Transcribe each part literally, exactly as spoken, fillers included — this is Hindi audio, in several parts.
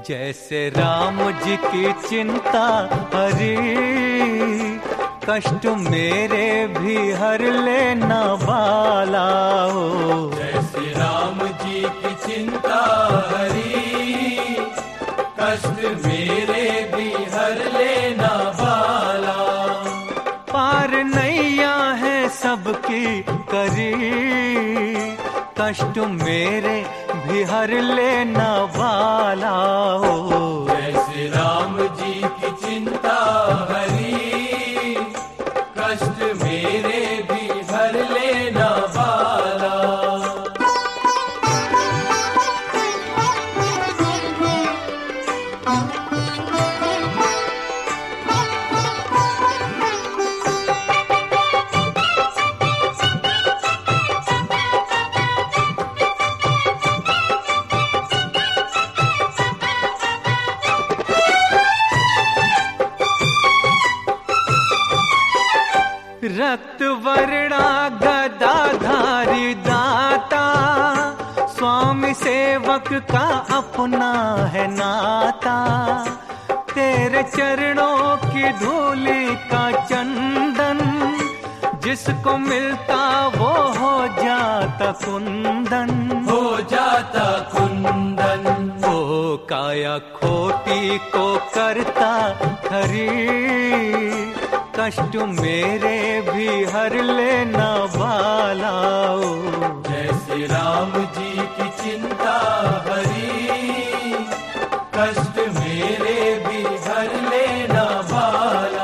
जैसे राम जी की चिंता हरी, कष्ट मेरे भी हर लेना वाला हो। जैसे राम जी की चिंता हरी, कष्ट मेरे भी हर लेना वाला। पार नैया है सबकी करी, कष्ट मेरे भी हर लेना वाला हो। जैसे राम जी की चिंता हरी, कष्ट मेरे भी हर लेना वाला। रक्त वर्णा गदाधारी दाता, स्वामी सेवक का अपना है नाता। तेरे चरणों की धूली का चंदन, जिसको मिलता वो हो जाता कुंदन, हो जाता कुंदन। ओ काया खोटी को करता खरी, कष्ट मेरे भी हर लेना वाला हो। जैसे राम जी की चिंता हरी, कष्ट मेरे भी हर लेना वाला।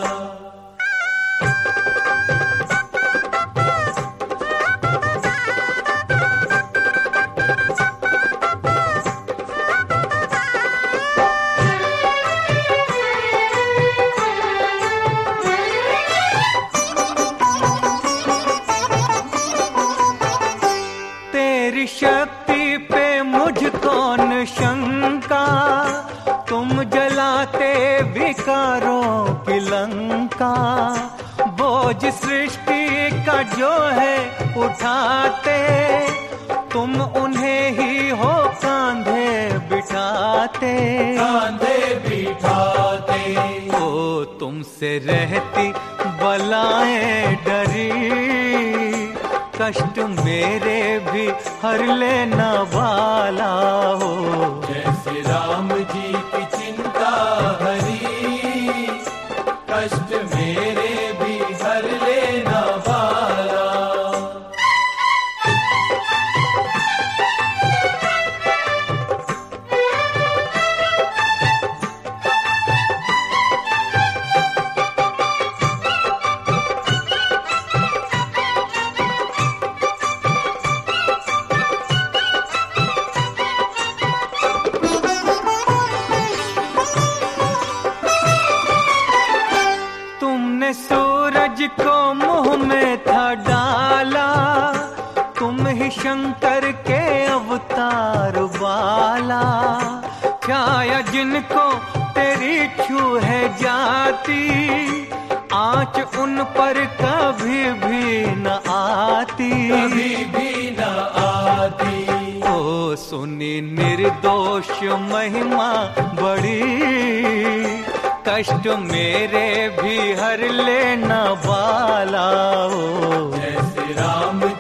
तेरी शक्ति पे मुझको न शंका, तुम जलाते विकारों की लंका। बोझ सृष्टि का जो है उठाते, तुम उन्हें ही हो कांधे बिठाते, कांधे बिठाते। ओ तुमसे रहती बलाएं डरी, कष्ट मेरे भी हर लेना वाला हो। जैसे राम जी की चिंता हरी, कष्ट मेरे भी हर लेना वाला। तुमने सूरज को मुंह में था डाला, तुम ही शंकर के अवतार वाला। छाया जिनको तेरी छू है जाती, आँच उन पर कभी भी न आती, कभी भी न आती। ओ सुनी निर्दोष महिमा बड़ी, कष्ट मेरे भी हर लेना वाला हो। जैसे राम